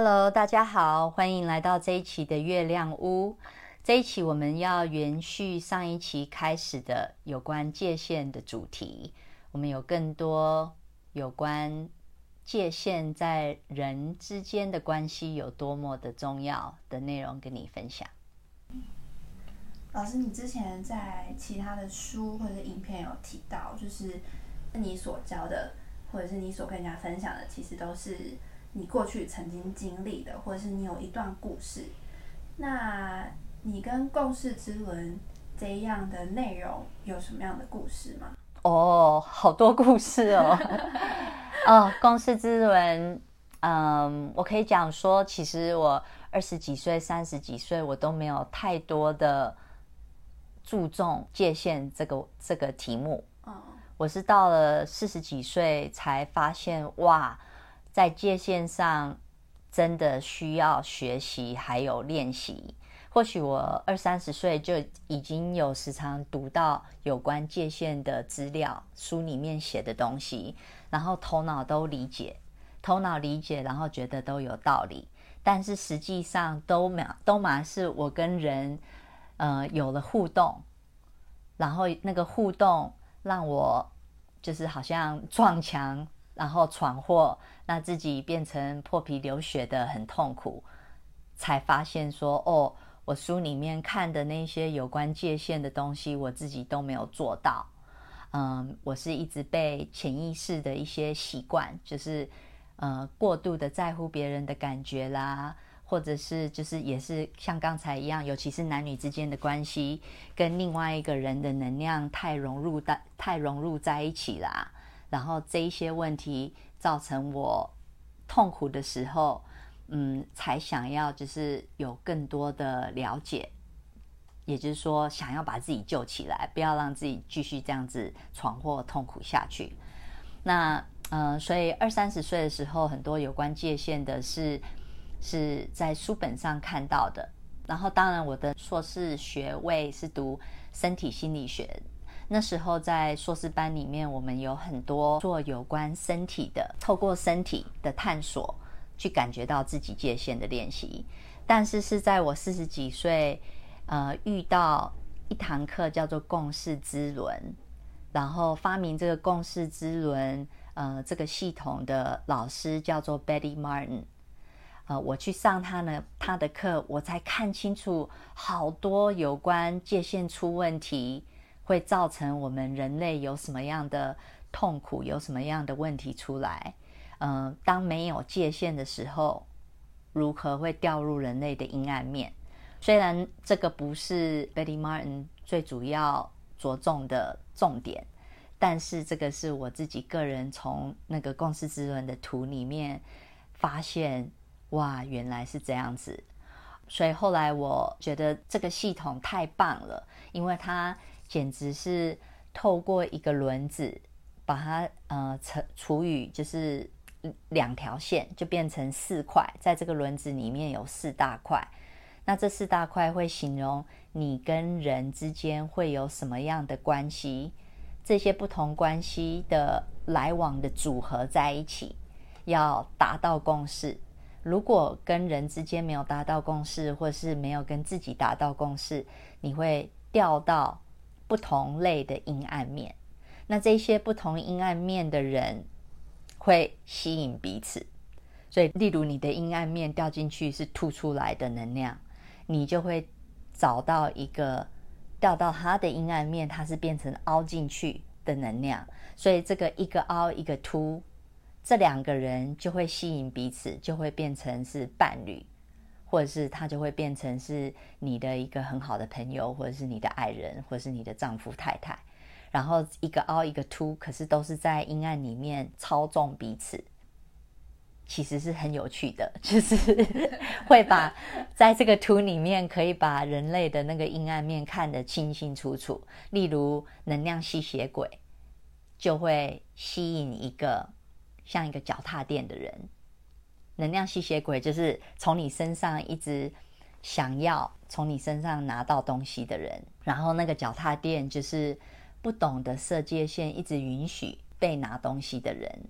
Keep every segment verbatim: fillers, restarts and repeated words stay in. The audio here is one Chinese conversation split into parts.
Hello， 大家好，欢迎来到这一期的月亮屋。这一期我们要延续上一期开始的有关界限的主题，我们有更多有关界限在人之间的关系有多么的重要的内容跟你分享。 老师，你之前在其他的书或者是影片有提到，就是你所教的或者是你所跟人家分享的，其实都是你过去曾经经历的，或者是你有一段故事。那你跟共识之轮这样的内容有什么样的故事吗？ 哦，好多故事哦。哦，共识之轮，嗯，我可以讲说，其实我二十几岁、三十几岁，我都没有太多的注重界限这个这个题目。 嗯， 我是到了四十几岁才发现，哇，在界限上真的需要学习还有练习。或许我二三十岁就已经有时常读到有关界限的资料，书里面写的东西，然后头脑都理解，头脑理解，然后觉得都有道理，但是实际上都都嘛是我跟人呃有了互动，然后那个互动让我就是好像撞墙，然后闯祸，那自己变成破皮流血的很痛苦，才发现说，哦，我书里面看的那些有关界限的东西，我自己都没有做到。嗯，我是一直被潜意识的一些习惯，就是呃过度的在乎别人的感觉啦，或者是就是也是像刚才一样，尤其是男女之间的关系，跟另外一个人的能量太融入太融入在一起啦，然后这一些问题造成我痛苦的时候，嗯，才想要就是有更多的了解，也就是说想要把自己救起来，不要让自己继续这样子闯祸痛苦下去。那呃，所以二三十岁的时候，很多有关界限的是是在书本上看到的。然后当然我的硕士学位是读身体心理学，那时候在硕士班里面，我们有很多做有关身体的，透过身体的探索去感觉到自己界限的练习。但是是在我四十几岁呃，遇到一堂课叫做共识之轮，然后发明这个共识之轮呃这个系统的老师叫做 Betty Martin。呃，我去上他呢他的课，我才看清楚好多有关界限出问题会造成我们人类有什么样的痛苦，有什么样的问题出来。呃，当没有界限的时候，如何会掉入人类的阴暗面。虽然这个不是 Betty Martin 最主要着重的重点，但是这个是我自己个人从那个共识之轮的图里面发现，哇，原来是这样子。所以后来我觉得这个系统太棒了，因为它简直是透过一个轮子把它呃除以就是两条线，就变成四块，在这个轮子里面有四大块。那这四大块会形容你跟人之间会有什么样的关系，这些不同关系的来往的组合在一起，要达到共识。如果跟人之间没有达到共识，或是没有跟自己达到共识，你会掉到不同类的阴暗面。那这些不同阴暗面的人会吸引彼此，所以例如你的阴暗面掉进去是吐出来的能量，你就会找到一个掉到他的阴暗面，它是变成凹进去的能量，所以这个一个凹一个凸，这两个人就会吸引彼此，就会变成是伴侣，或者是他就会变成是你的一个很好的朋友，或者是你的爱人，或者是你的丈夫太太。然后一个凹一个凸，可是都是在阴暗里面操纵彼此，其实是很有趣的，就是会把在这个图里面可以把人类的那个阴暗面看得清清楚楚。例如能量吸血鬼就会吸引一个像一个脚踏垫的人，能量吸血鬼就是从你身上一直想要从你身上拿到东西的人，然后那个脚踏垫就是不懂得设界限，一直允许被拿东西的人。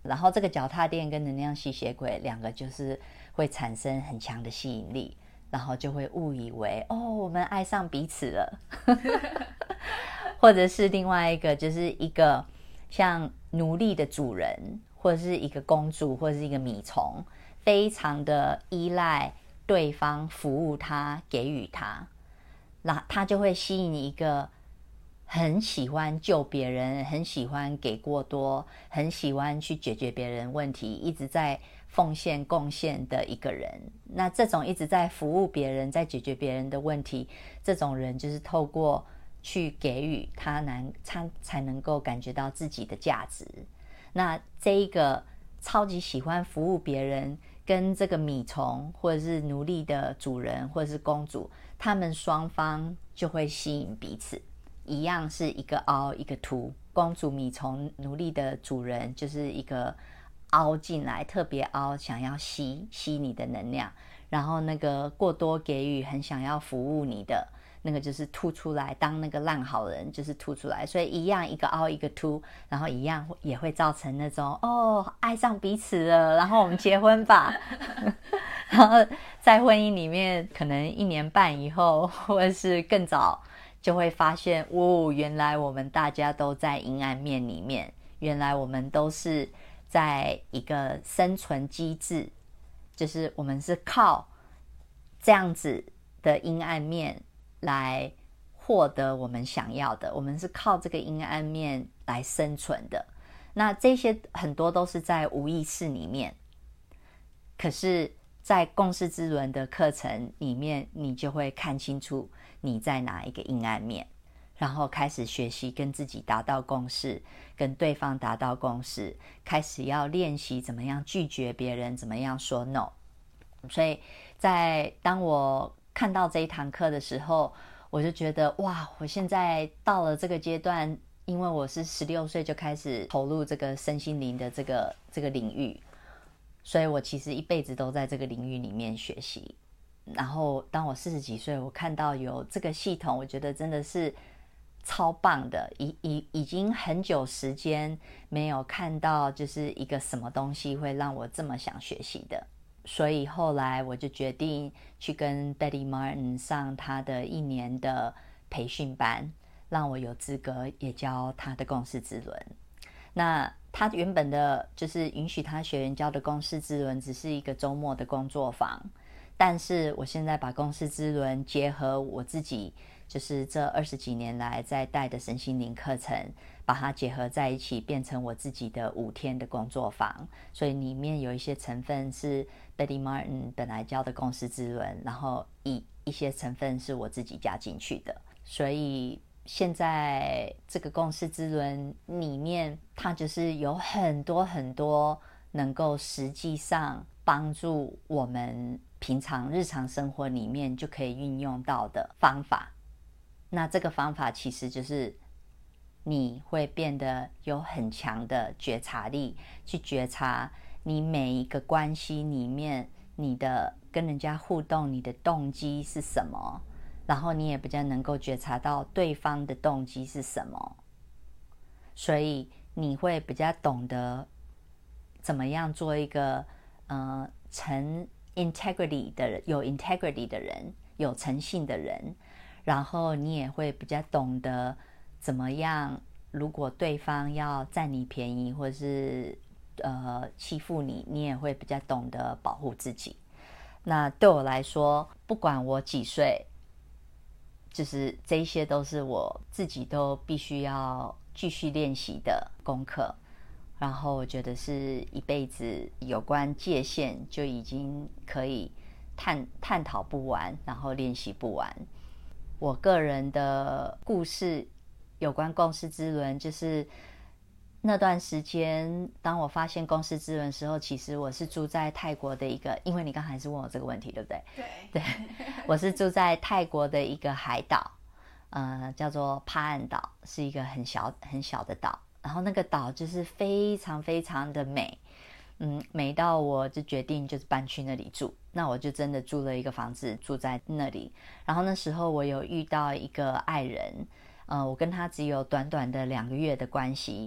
然后这个脚踏垫跟能量吸血鬼两个就是会产生很强的吸引力，然后就会误以为哦我们爱上彼此了或者是另外一个就是一个像奴隶的主人，或者是一个公主，或者是一个米虫，非常的依赖对方服务他，给予他，那他就会吸引一个很喜欢救别人，很喜欢给过多，很喜欢去解决别人问题，一直在奉献贡献的一个人。那这种一直在服务别人，在解决别人的问题，这种人就是透过去给予他能他才能够感觉到自己的价值。那这一个超级喜欢服务别人，跟这个米虫或者是奴隶的主人或者是公主，他们双方就会吸引彼此，一样是一个凹一个凸。公主、米虫、奴隶的主人就是一个凹进来，特别凹，想要吸吸你的能量，然后那个过多给予，很想要服务你的那个就是凸出来，当那个烂好人就是凸出来，所以一样一个凹一个凸，然后一样也会造成那种哦爱上彼此了，然后我们结婚吧然后在婚姻里面可能一年半以后或者是更早，就会发现哦原来我们大家都在阴暗面里面，原来我们都是在一个生存机制，就是我们是靠这样子的阴暗面来获得我们想要的，我们是靠这个阴暗面来生存的。那这些很多都是在无意识里面，可是在共识之轮的课程里面，你就会看清楚你在哪一个阴暗面，然后开始学习跟自己达到共识，跟对方达到共识，开始要练习怎么样拒绝别人，怎么样说 no。 所以在当我看到这一堂课的时候，我就觉得哇，我现在到了这个阶段，因为我是十六岁就开始投入这个身心灵的这个这个领域，所以我其实一辈子都在这个领域里面学习。然后当我四十几岁，我看到有这个系统，我觉得真的是超棒的，已已已经很久时间没有看到就是一个什么东西会让我这么想学习的。所以后来我就决定去跟 Betty Martin 上他的一年的培训班，让我有资格也教他的共识之轮。那他原本的就是允许他学员教的共识之轮只是一个周末的工作坊，但是我现在把共识之轮结合我自己就是这二十几年来在带的身心灵课程，把它结合在一起，变成我自己的五天的工作坊。所以里面有一些成分是 Betty Martin 本来教的共识之轮，然后一一些成分是我自己加进去的。所以现在这个共识之轮里面，它就是有很多很多能够实际上帮助我们平常日常生活里面就可以运用到的方法。那这个方法其实就是你会变得有很强的觉察力，去觉察你每一个关系里面你的跟人家互动，你的动机是什么，然后你也比较能够觉察到对方的动机是什么，所以你会比较懂得怎么样做一个呃成 integrity 的人，有 integrity 的人，有诚信的人，然后你也会比较懂得怎么样，如果对方要占你便宜或是呃欺负你，你也会比较懂得保护自己。那对我来说，不管我几岁，就是这一些都是我自己都必须要继续练习的功课。然后我觉得是一辈子有关界限就已经可以探探讨不完，然后练习不完。我个人的故事有关共识之轮，就是那段时间当我发现共识之轮的时候，其实我是住在泰国的一个，因为你刚才是问我这个问题对不对？ 对对，我是住在泰国的一个海岛，呃，叫做帕岸岛，是一个很小很小的岛。然后那个岛就是非常非常的美，嗯，美到我就决定就是搬去那里住。那我就真的租了一个房子住在那里。然后那时候我有遇到一个爱人，呃，我跟他只有短短的两个月的关系，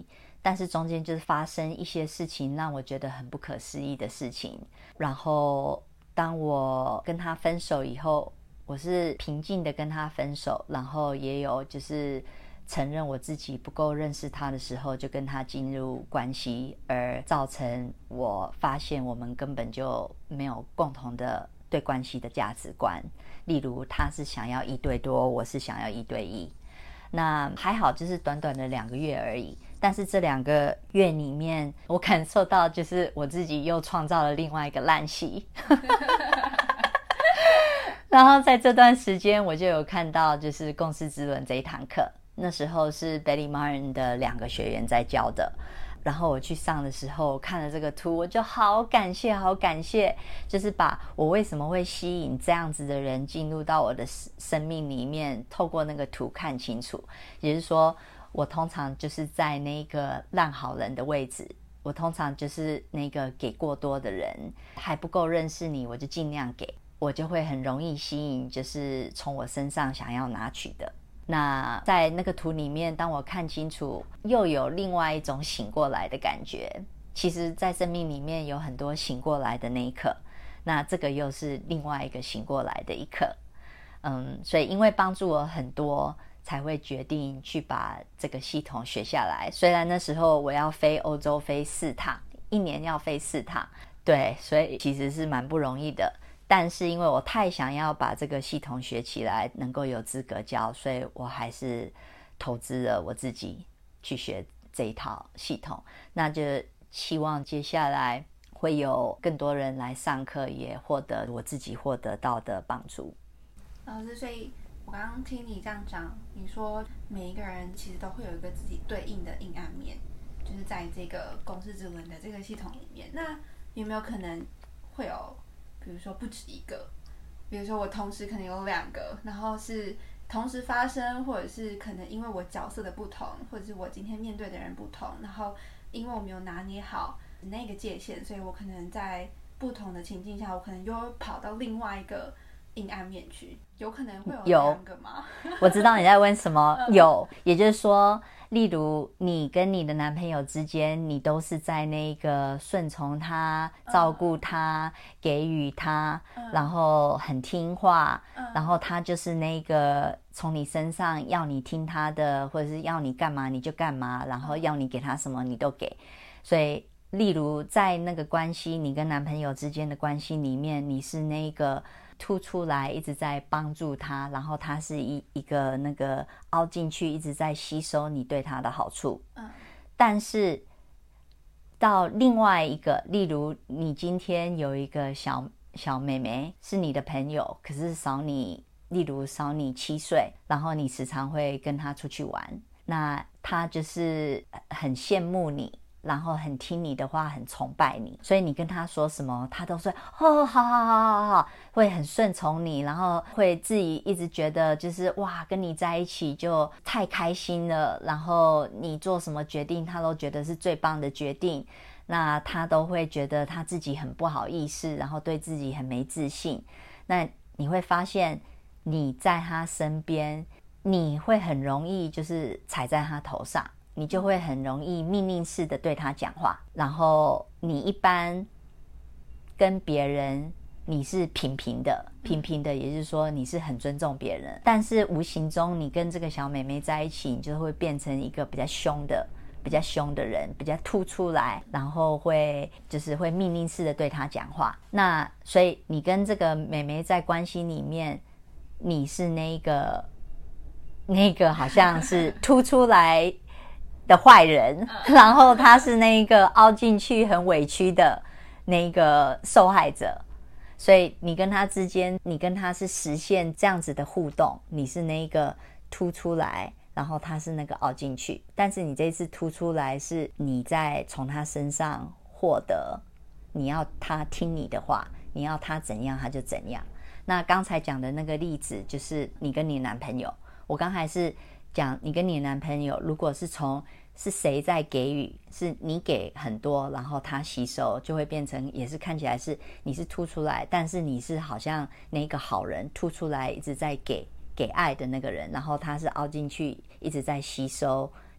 但是中间就是发生一些事情让我觉得很不可思议的事情。然后当我跟他分手以后，我是平静的跟他分手，然后也有就是承认我自己不够认识他的时候就跟他进入关系，而造成我发现我们根本就没有共同的对关系的价值观。例如他是想要一对多，我是想要一对一。那还好就是短短的两个月而已，但是这两个月里面我感受到就是我自己又创造了另外一个烂戏然后在这段时间我就有看到就是共识之轮这一堂课，那时候是 Betty Martin 的两个学员在教的，然后我去上的时候看了这个图，我就好感谢好感谢，就是把我为什么会吸引这样子的人进入到我的生命里面，透过那个图看清楚。也就是说我通常就是在那个烂好人的位置，我通常就是那个给过多的人，还不够认识你我就尽量给，我就会很容易吸引就是从我身上想要拿取的。那在那个图里面当我看清楚，又有另外一种醒过来的感觉。其实在生命里面有很多醒过来的那一刻，那这个又是另外一个醒过来的一刻。嗯，所以因为帮助我很多，才会决定去把这个系统学下来。虽然那时候我要飞欧洲飞四趟，一年要飞四趟，对，所以其实是蛮不容易的。但是因为我太想要把这个系统学起来，能够有资格教，所以我还是投资了我自己去学这一套系统。那就希望接下来会有更多人来上课，也获得我自己获得到的帮助。 老师，所以我刚刚听你这样讲，你说每一个人其实都会有一个自己对应的阴暗面，就是在这个共识之轮的这个系统里面。那有没有可能会有比如说不止一个，比如说我同时可能有两个，然后是同时发生，或者是可能因为我角色的不同，或者是我今天面对的人不同，然后因为我没有拿捏好那个界限，所以我可能在不同的情境下，我可能又跑到另外一个阴暗面去。有可能会有两个吗？ 我知道你在问什么有，也就是说例如你跟你的男朋友之间，你都是在那个顺从他、照顾他、嗯、给予他、嗯、然后很听话、嗯、然后他就是那个从你身上要你听他的，或者是要你干嘛你就干嘛，然后要你给他什么你都给。所以例如在那个关系，你跟男朋友之间的关系里面，你是那个突出来一直在帮助他，然后他是一一个那个凹进去一直在吸收你对他的好处、嗯、但是到另外一个，例如你今天有一个小小妹妹是你的朋友，可是少你例如少你七岁，然后你时常会跟她出去玩，那她就是很羡慕你，然后很听你的话，很崇拜你，所以你跟他说什么他都说哦好好好好好，会很顺从你，然后会自己一直觉得就是哇跟你在一起就太开心了，然后你做什么决定他都觉得是最棒的决定，那他都会觉得他自己很不好意思，然后对自己很没自信。那你会发现你在他身边，你会很容易就是踩在他头上，你就会很容易命令式的对他讲话，然后你一般跟别人你是平平的，平平的也就是说你是很尊重别人，但是无形中你跟这个小妹妹在一起，你就会变成一个比较凶的比较凶的人，比较突出来，然后会就是会命令式的对她讲话。那所以你跟这个妹妹在关系里面，你是那个那个好像是突出来的坏人，然后他是那个凹进去很委屈的那个受害者，所以你跟他之间，你跟他是实现这样子的互动，你是那个突出来，然后他是那个凹进去，但是你这次突出来是你在从他身上获得，你要他听你的话，你要他怎样他就怎样。那刚才讲的那个例子就是你跟你男朋友，我刚才是讲你跟你男朋友，如果是从是谁在给予，是你给很多，然后他吸收，就会变成也是看起来是你是突出来，但是你是好像那个好人突出来一直在给给爱的那个人，然后他是凹进去一直在吸收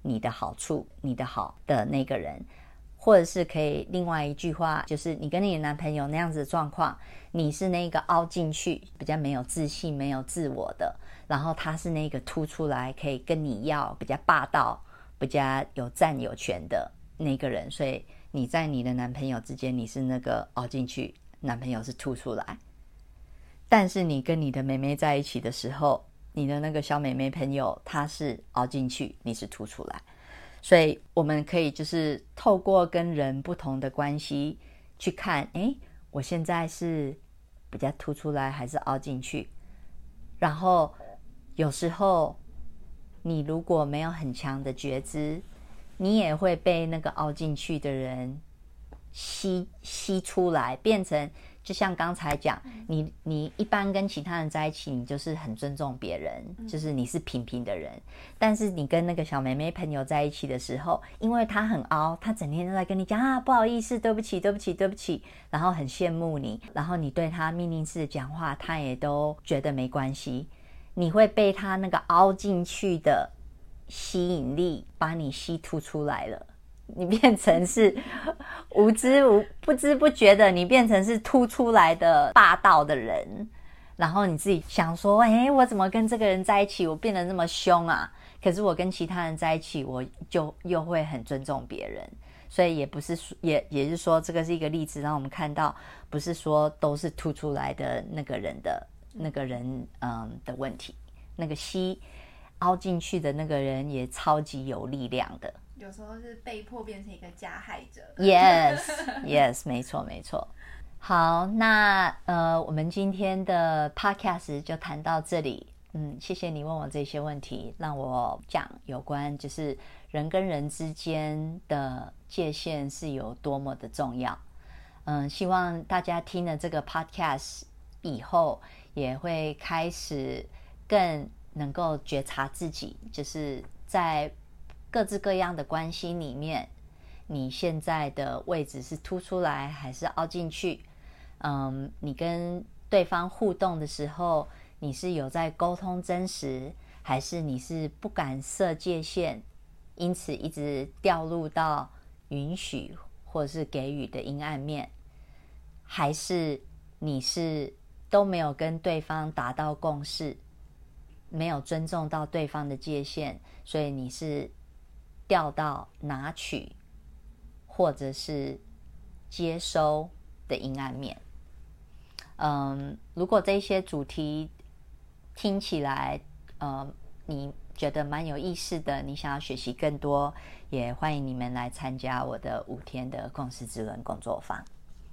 你的好处你的好的那个人。或者是可以另外一句话，就是你跟你的男朋友那样子的状况，你是那个凹进去比较没有自信没有自我的，然后他是那个凸出来可以跟你要比较霸道比较有占有权的那个人，所以你在你的男朋友之间你是那个凹进去，男朋友是凸出来。但是你跟你的妹妹在一起的时候，你的那个小妹妹朋友她是凹进去，你是凸出来。所以我们可以就是透过跟人不同的关系去看，诶，我现在是比较凸出来还是凹进去。然后有时候你如果没有很强的觉知，你也会被那个凹进去的人吸吸出来，变成就像刚才讲，你你一般跟其他人在一起，你就是很尊重别人，就是你是平平的人。但是你跟那个小妹妹朋友在一起的时候，因为她很凹，她整天都在跟你讲啊，不好意思，对不起，对不起，对不起，然后很羡慕你，然后你对她命令式的讲话，她也都觉得没关系。你会被她那个凹进去的吸引力把你吸吐出来了。你变成是无知无不知不觉的，你变成是凸出来的霸道的人，然后你自己想说，哎，我怎么跟这个人在一起，我变得那么凶啊？可是我跟其他人在一起，我就又会很尊重别人。所以也不是也也是说，这个是一个例子，让我们看到，不是说都是凸出来的那个人的那个人嗯的问题，那个吸凹进去的那个人也超级有力量的。 有时候是被迫变成一个加害者。 Yes, yes， 没错没错。好，那呃，我们今天的 podcast 就谈到这里。嗯，谢谢你问我这些问题，让我讲有关就是人跟人之间的界限是有多么的重要。嗯，希望大家听了这个 podcast 以后，也会开始更能够觉察自己，就是在各自各样的关系里面，你现在的位置是凸出来还是凹进去？嗯，你跟对方互动的时候，你是有在沟通真实，还是你是不敢设界限，因此一直掉入到允许或是给予的阴暗面？还是你是都没有跟对方达到共识，没有尊重到对方的界限，所以你是掉到拿取或者是接收的阴暗面？嗯，如果这些主题听起来呃你觉得蛮有意思的，你想要学习更多，也欢迎你们来参加我的五天的共识之轮工作坊。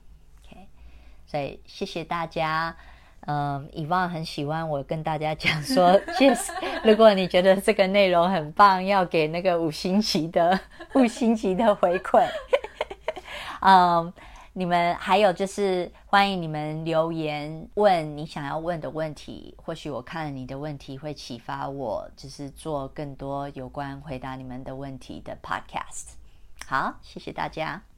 OK， 所以谢谢大家。嗯，以往很喜欢我跟大家讲说，yes， 如果你觉得这个内容很棒，要给那个五星级的五星级的回馈。嗯，你们还有就是欢迎你们留言问你想要问的问题，或许我看了你的问题会启发我，就是做更多有关回答你们的问题的 podcast。好，谢谢大家。